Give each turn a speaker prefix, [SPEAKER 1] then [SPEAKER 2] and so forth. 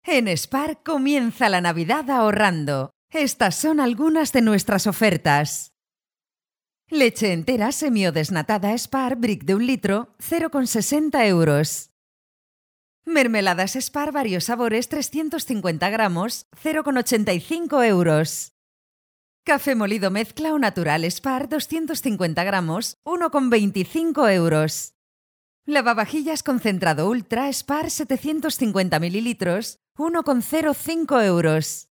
[SPEAKER 1] En Spar comienza la Navidad ahorrando. Estas son algunas de nuestras ofertas. Leche entera semi o desnatada Spar Brick de 1 litro, 0,60 euros. Mermeladas Spar varios sabores 350 gramos, 0,85 euros. Café molido mezcla o natural Spar 250 gramos, 1,25 euros. Lavavajillas concentrado ultra Spar 750 mililitros, 1,05 euros.